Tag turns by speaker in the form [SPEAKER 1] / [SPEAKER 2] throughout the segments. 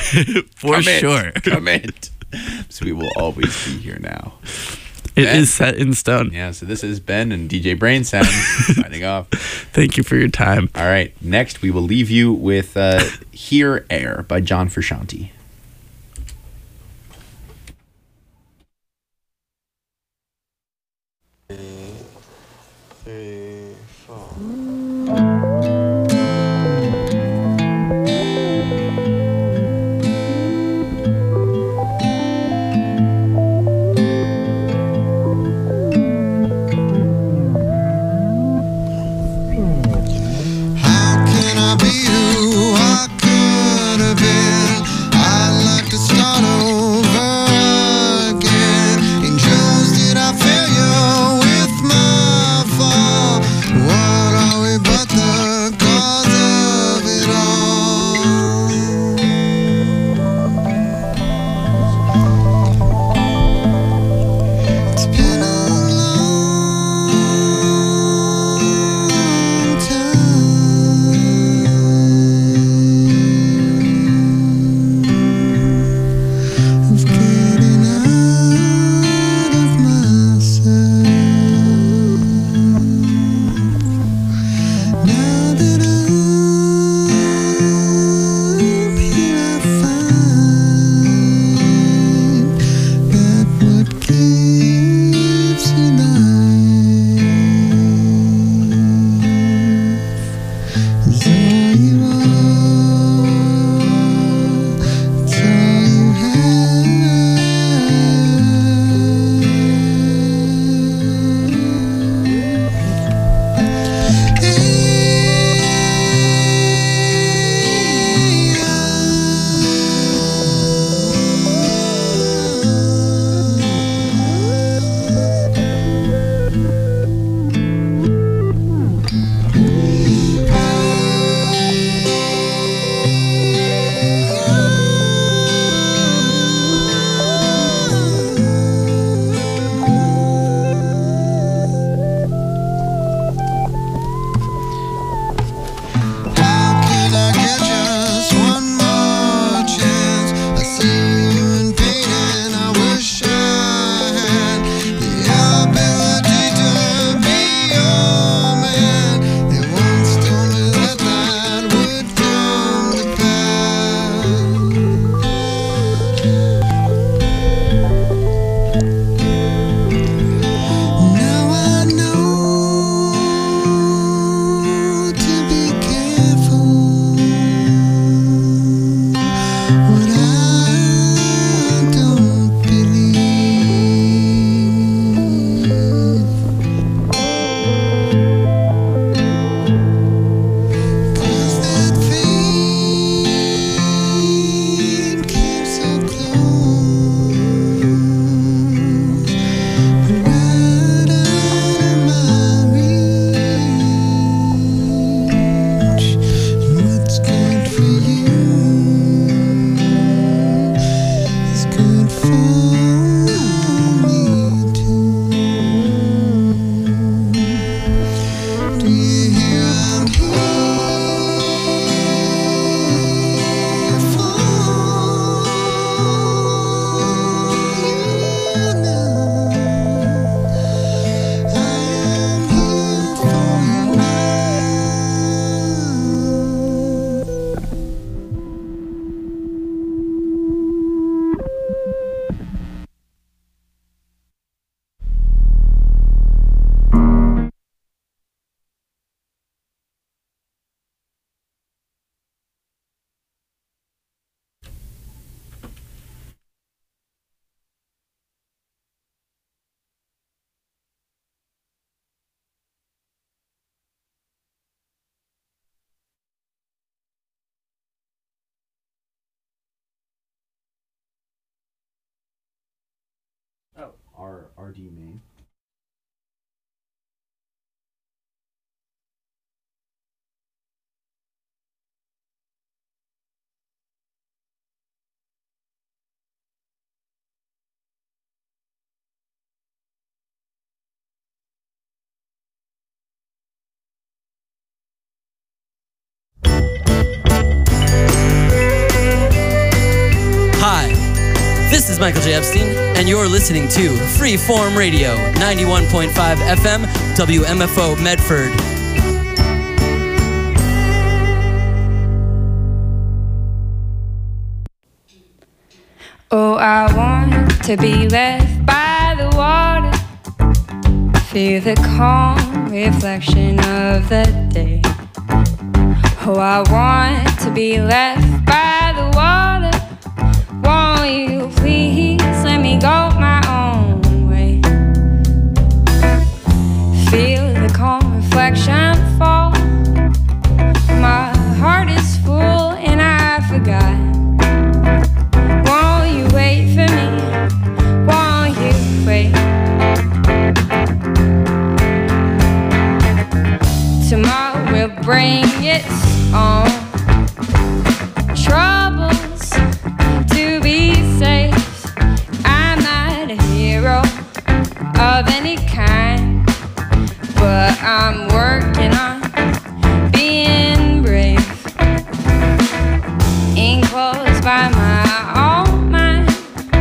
[SPEAKER 1] For sure.
[SPEAKER 2] Commit. So we will always be here now.
[SPEAKER 1] It is set in stone.
[SPEAKER 2] Yeah, so this is Ben and DJ Brain Sound signing off.
[SPEAKER 1] Thank you for your time.
[SPEAKER 2] All right, next we will leave you with Here Air by John Frusciante. RD main.
[SPEAKER 3] This is Michael J. Epstein, and you're listening to Freeform Radio, 91.5 FM, WMFO Medford.
[SPEAKER 4] Oh, I want to be left by the water, feel the calm reflection of the day. Oh, I want to be left by the water. Won't you please let me go my own way? Feel the calm reflection fall. My heart is full and I forgot. Won't you wait for me? Won't you wait? Tomorrow will bring its own troubles to be safe. I'm not a hero of any kind, but I'm working on being brave. Enclosed by my own mind,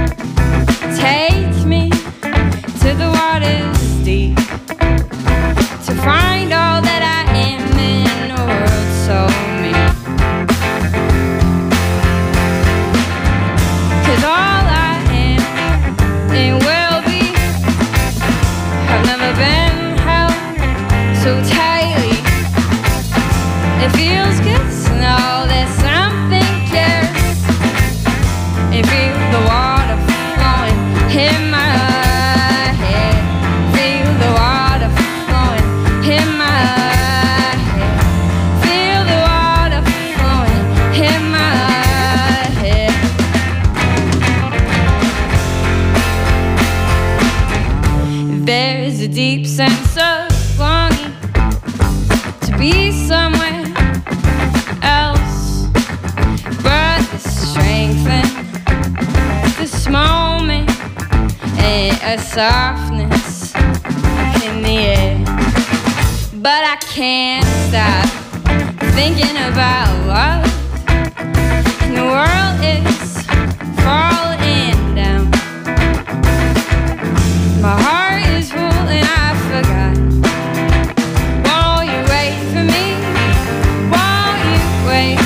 [SPEAKER 4] take me to the waters deep to find all that I am in a world so mean. 'Cause all I am and will be have never been held so tightly. It feels good to know that something cares. It feels the water flowing in my head. Feel the water flowing in my head. Feel the water flowing in my head. There's a deep sense of longing to be somewhere else, but the strength in this moment and a softness in the air. But I can't stop thinking about love, and the world is falling down. My heart is full and I forgot. Won't you wait for me? Won't you wait?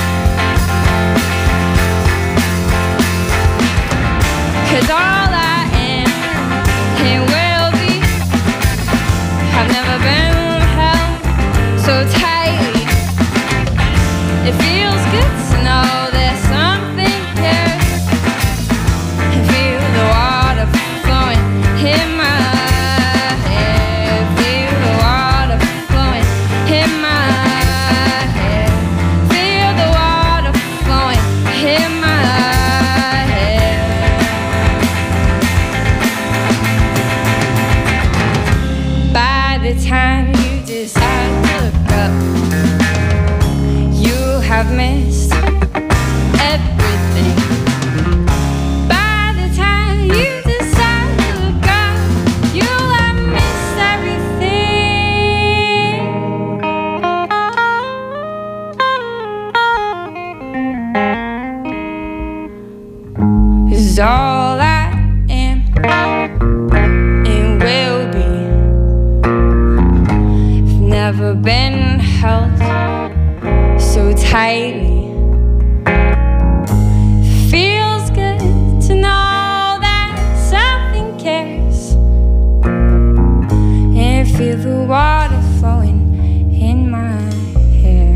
[SPEAKER 4] 'Cause all I am and will be have never been held so tightly. It feels good to know that something cares. And feel the water flowing in my head. Feel the water flowing in my head. Feel the water flowing in my head. By the time you decide to look up, you have missed everything. By the time you decide to look up, you'll have missed everything. 'Cause all I am and will be have never been held so tightly. Feels good to know that something cares, and feel the water flowing in my hair.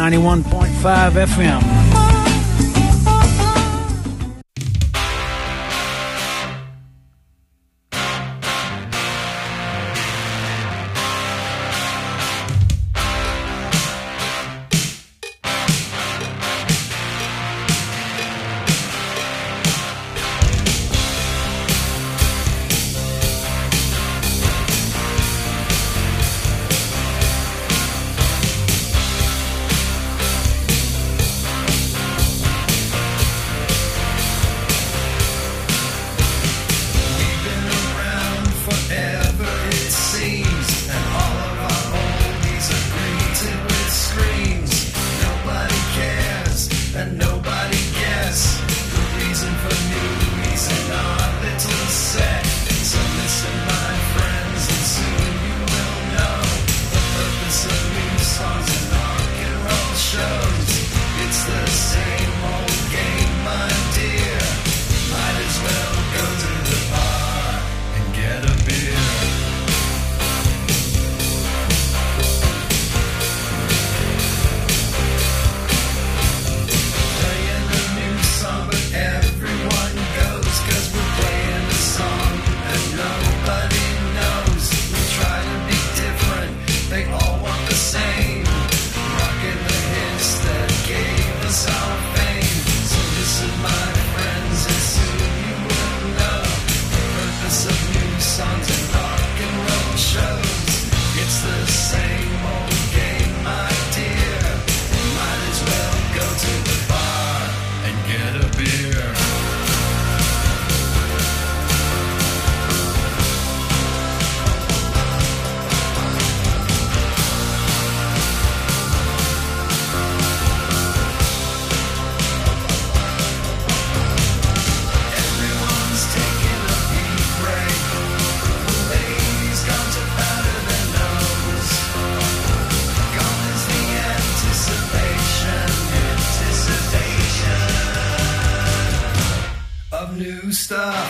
[SPEAKER 5] 91.5 FM.
[SPEAKER 6] New stuff.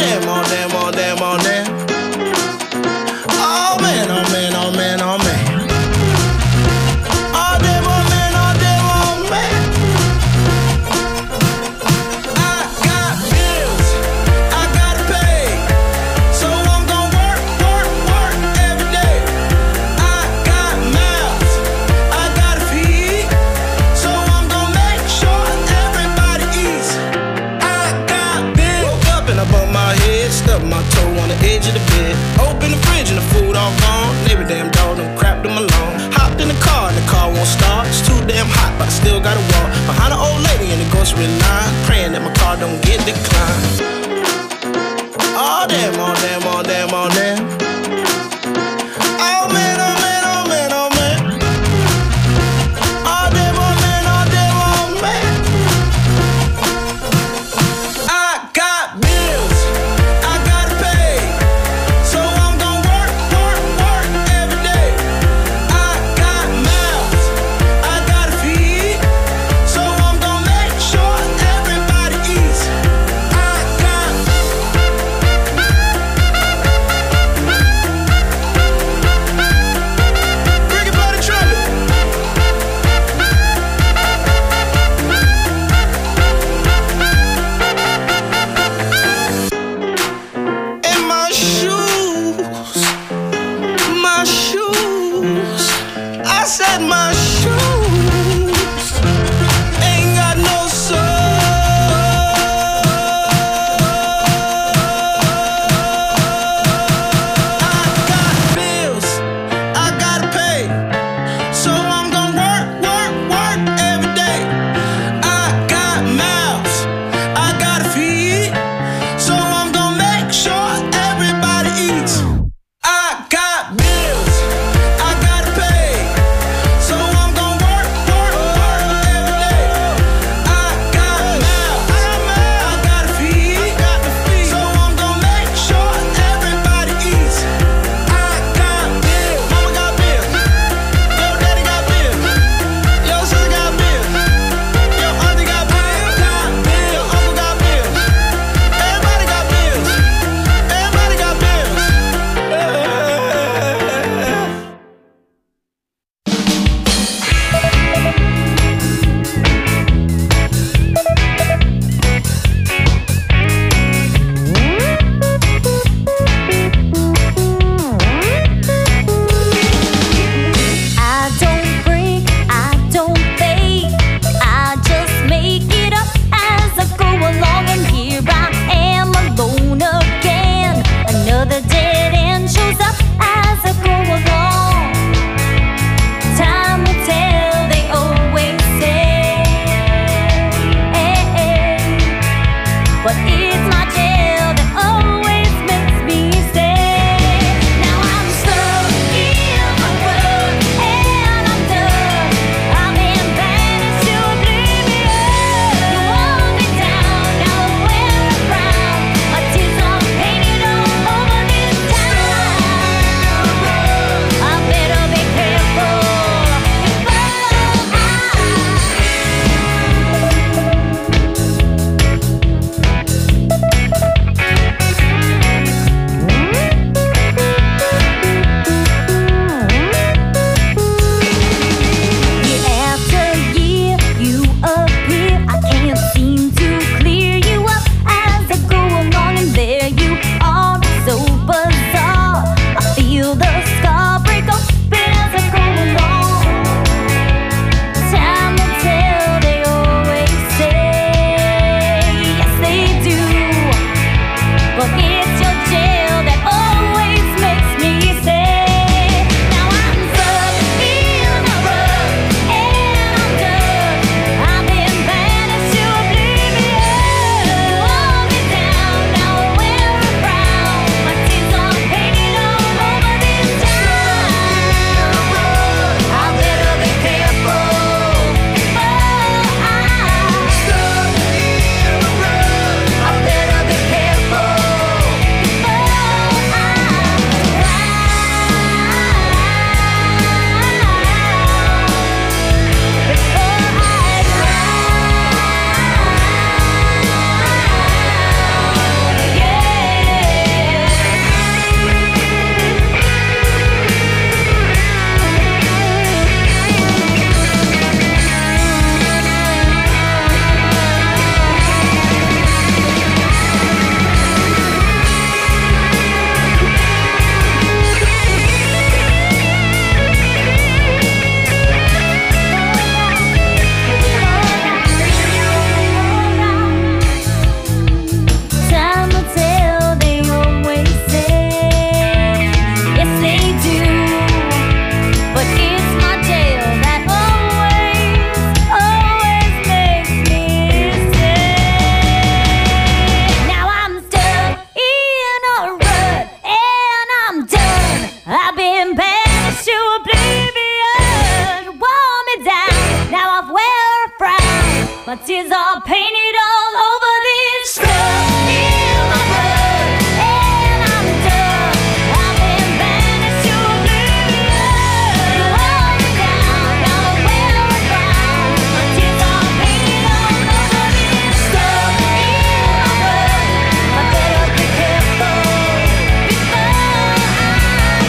[SPEAKER 5] damn, oh damn, oh damn, oh damn. Oh man, oh man, oh man, oh man. Oh damn, oh man, oh damn, oh man. I got bills, I gotta pay, so I'm gon' work, work, work every day. I got mouths, I gotta feed, so I'm gon' make sure everybody eats. I got bills. Woke up and I bumped my head, stubbed my toe on the edge of the bed. Open the fridge and the food all gone. Every damn dog done crapped them alone. Hopped in the car and the car won't start. It's too damn hot, but I still gotta walk behind an old lady in the grocery line, praying that my car don't get declined. Oh damn, oh damn, oh damn, oh damn. Oh man, oh man, oh man, oh man. Oh damn, oh man, oh damn, oh man. I got bills, I gotta pay, so I'm gon' work, work, work every day. I got mouths, I gotta feed, so I'm gon' make sure everybody eats. I got
[SPEAKER 6] My tears are painted all over this stuff in my blood, and I'm done. I've been banished to oblivion. You hold me down, now I'm well around. My tears are painted all over this stuff in my blood. I better be careful before I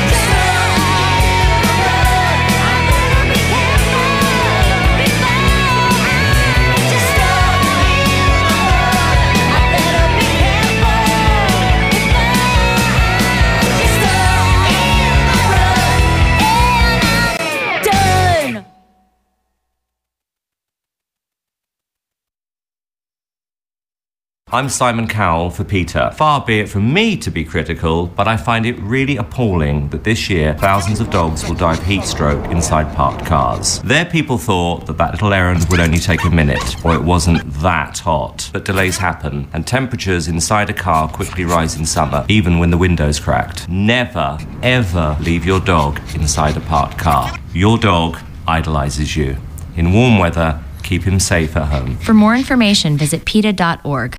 [SPEAKER 7] I'm Simon Cowell for PETA. Far be it from me to be critical, but I find it really appalling that this year thousands of dogs will die of heat stroke inside parked cars. Their people thought that little errand would only take a minute, or it wasn't that hot. But delays happen, and temperatures inside a car quickly rise in summer, even when the window's cracked. Never, ever leave your dog inside a parked car. Your dog idolizes you. In warm weather, keep him safe at home.
[SPEAKER 8] For more information, visit PETA.org.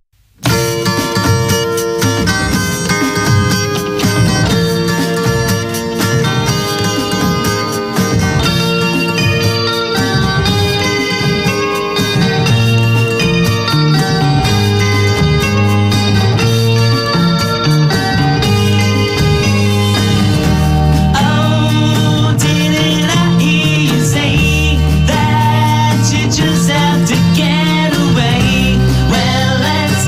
[SPEAKER 5] Just have to get away. Well, let's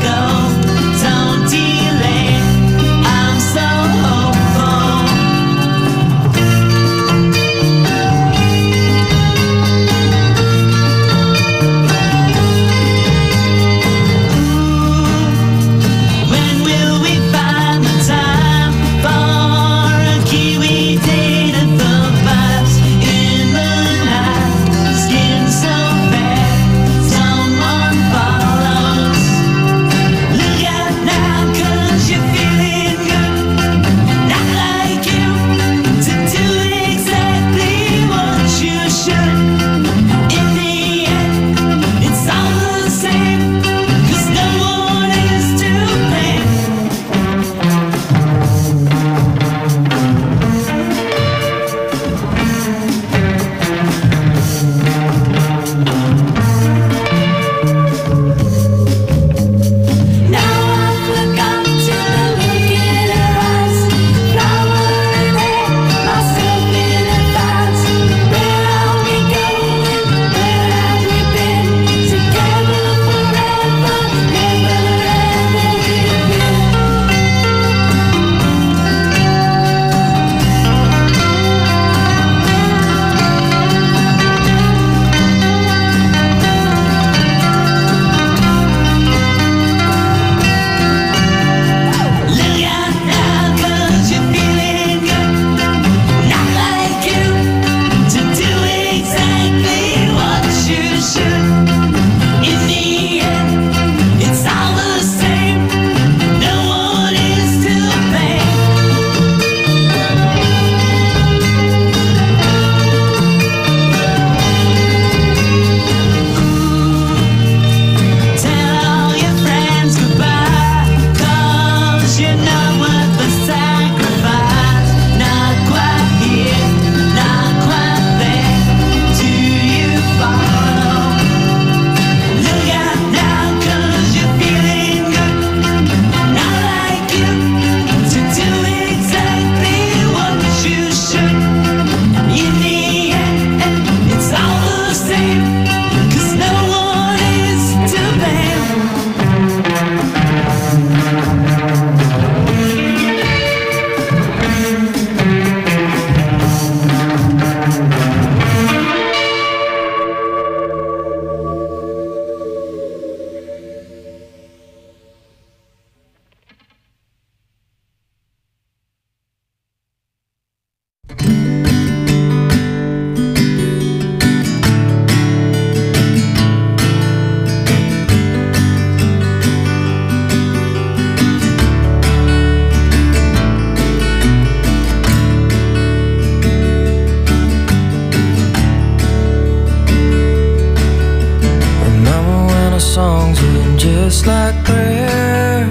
[SPEAKER 5] just like prayer,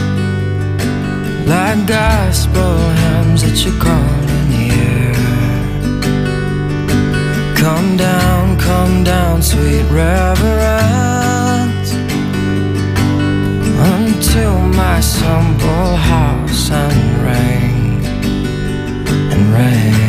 [SPEAKER 5] like gospel hymns that you call in the air. Come down, sweet reverence, unto my simple house and reign, and reign.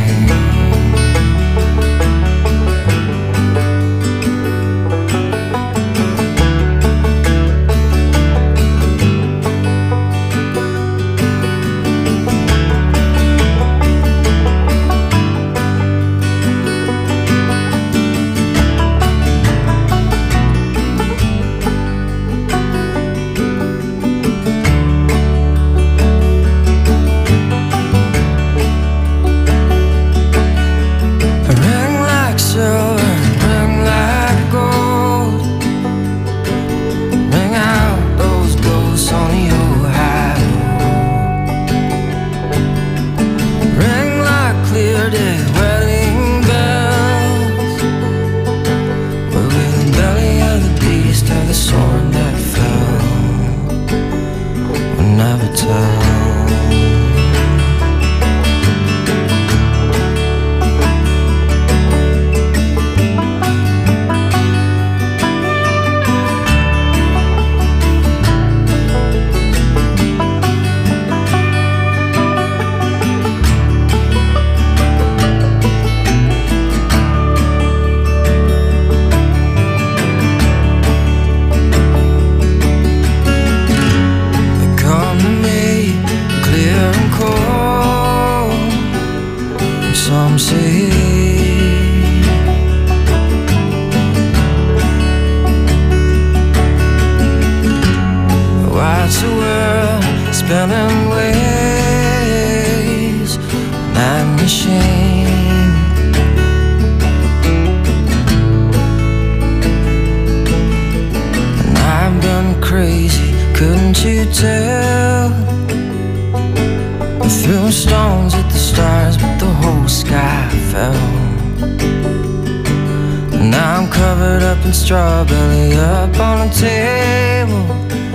[SPEAKER 9] Strawberry up on the table.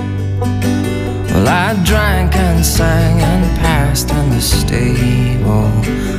[SPEAKER 9] Well, I drank and sang and passed in the stable.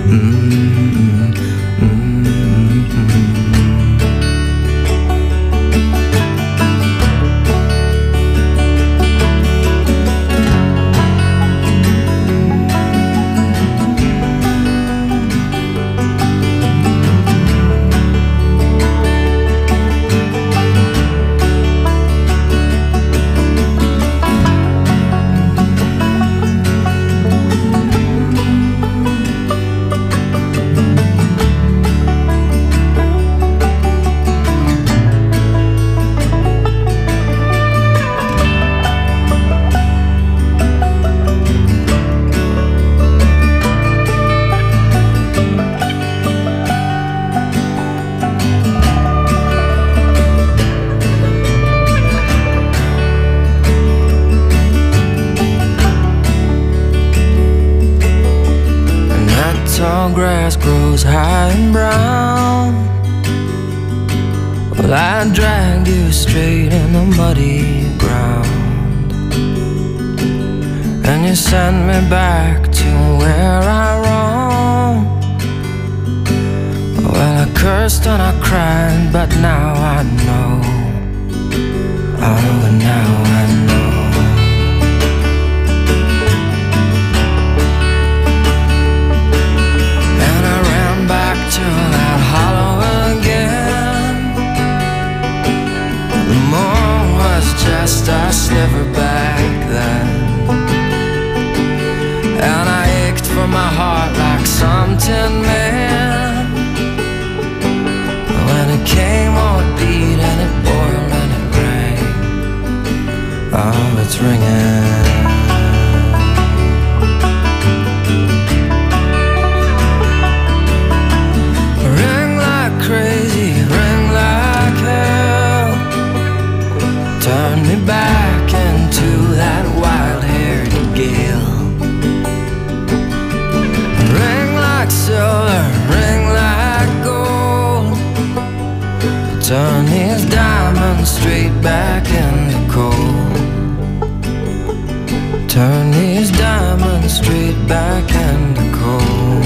[SPEAKER 9] Grass grows high and brown. Well, I dragged you straight in the muddy ground, and you sent me back to where I roamed. Well, I cursed and I cried, but now I know. Oh, now I know. To that hollow again. The moon was just a sliver back then, and I ached for my heart like some tin man. When it came, oh, it beat and it boiled and it rang. Oh, it's ringing. Crazy, ring like hell. Turn me back into that wild-haired gale. Ring like silver, ring like gold. Turn these diamonds straight back into coal. back and a call.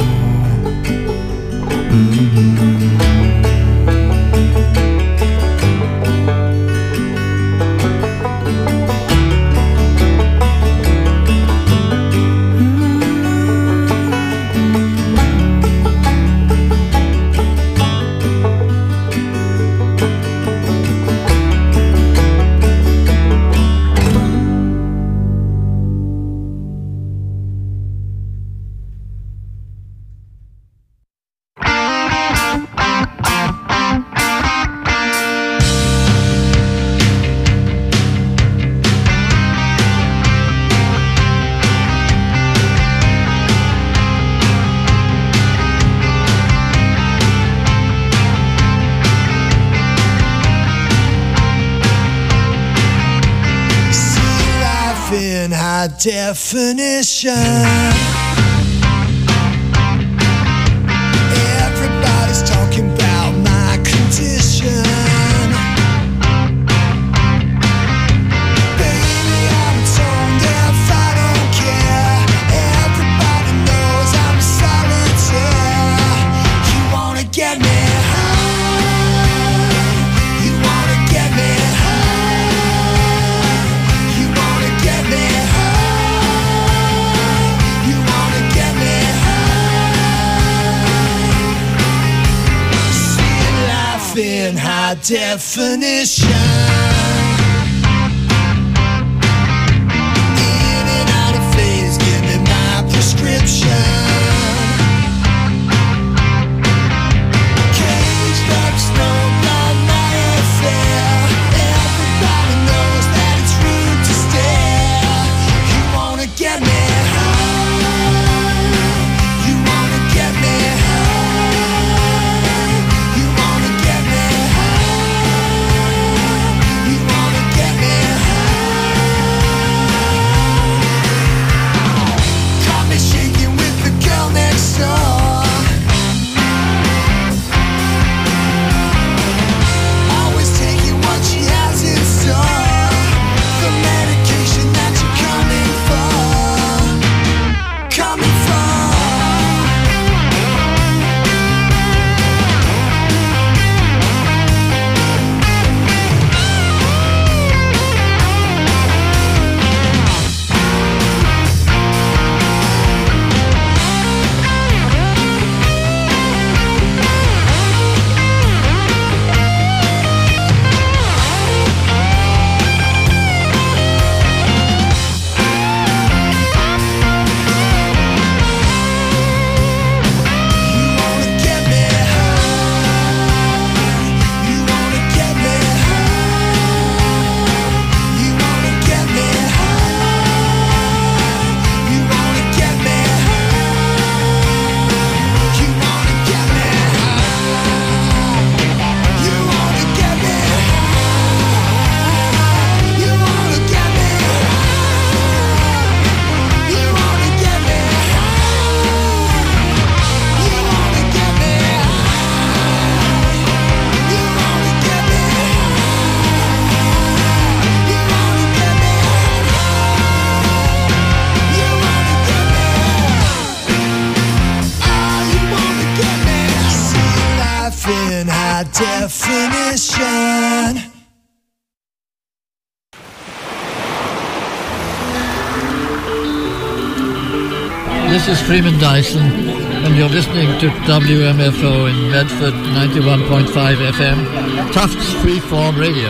[SPEAKER 10] Definition. Everybody's talking about my condition. Baby, I'm tone deaf, I don't care. Everybody knows I'm solitaire. You wanna get me high? You wanna get me high? You wanna get me high? In high definition. In and out of phase, give me my prescription. Caged up, snowblind, my affair. Everybody knows that it's rude to stare. You wanna get me high? You wanna get me high? You wanna get me definition.
[SPEAKER 11] This is Freeman Dyson, and you're listening to WMFO in Medford 91.5 FM, Tufts Freeform Radio.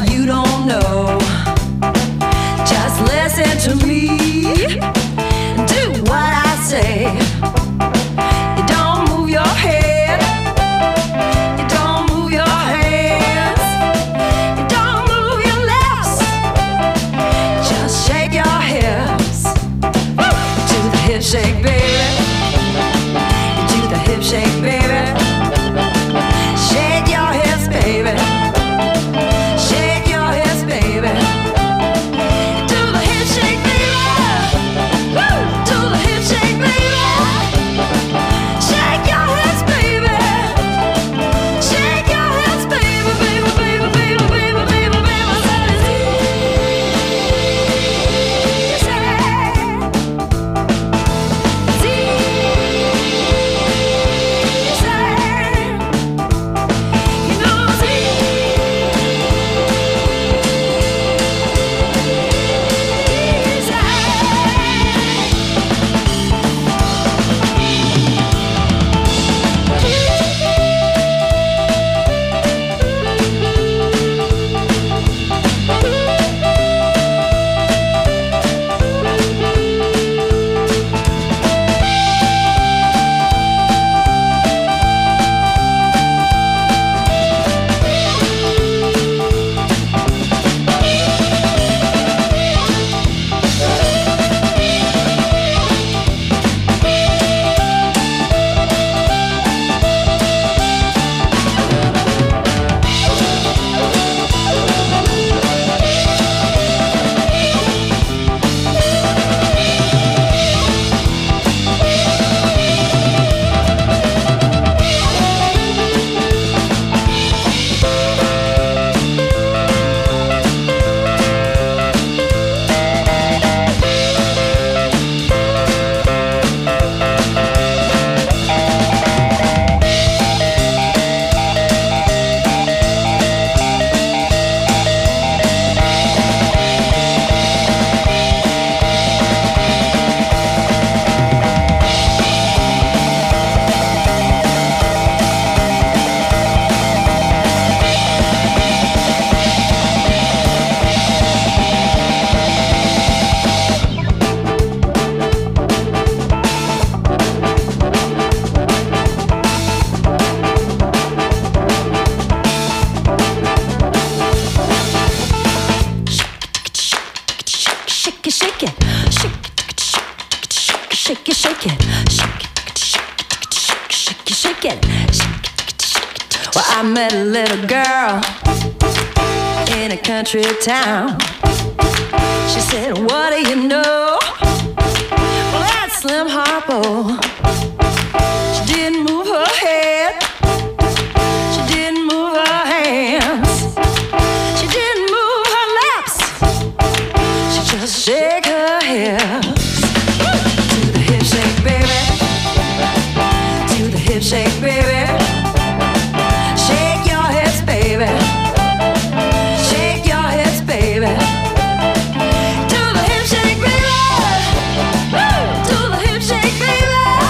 [SPEAKER 12] you don't know. Just listen to me. Do what I say. You don't move your head. You don't move your hands. You don't move your lips. Just shake your hips. Do the hip shake, baby. Do the hip shake, baby. Shake your hips, baby. Shake your hips, baby. Do the hip shake, baby. Woo! Do the hip shake, baby. Shake your hips, baby. Shake your hips, baby, baby, baby, baby, baby, baby, baby. Shake it, shake it, shake it, shake it, shake it, shake it, shake it, shake it, shake it. Well, I met a little girl in a country town. She said, what do you know? Well, that's Slim Harpo. She didn't move her head. She didn't move her hands. She didn't move her lips. She just shake her hips. Do the hip shake, baby. Do the hip shake, baby. Shake your hips, baby. Shake your hips, baby. Do the hip shake, baby. Woo! Do the hip shake, baby.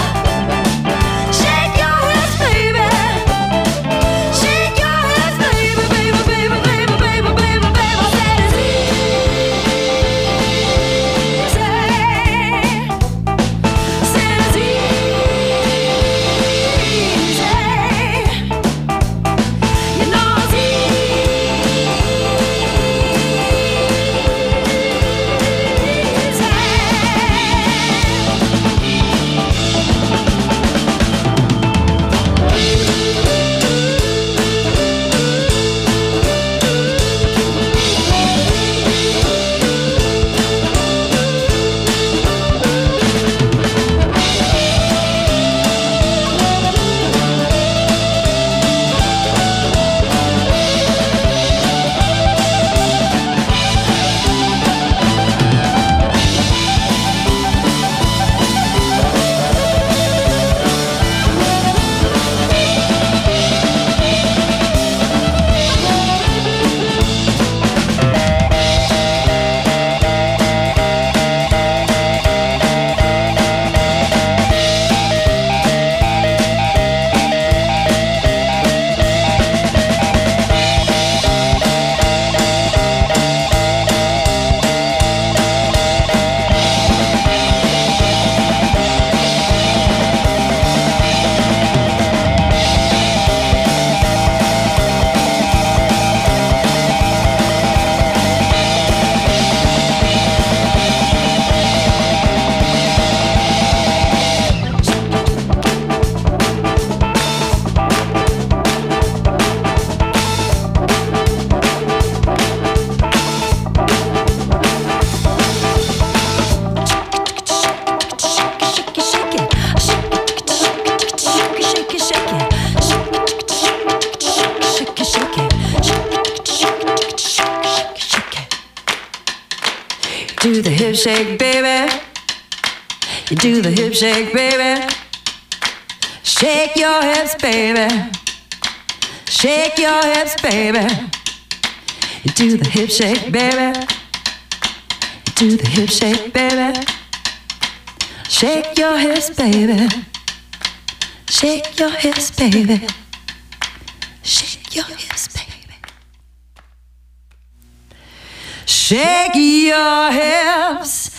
[SPEAKER 12] do the hip shake, baby. You do the hip shake, baby. Shake your hips, baby. Shake your hips, baby. You do the hip shake, baby. You do the hip shake, baby. Shake your hips, baby. Shake your hips, baby. Shake your hips, baby. Shake your hips.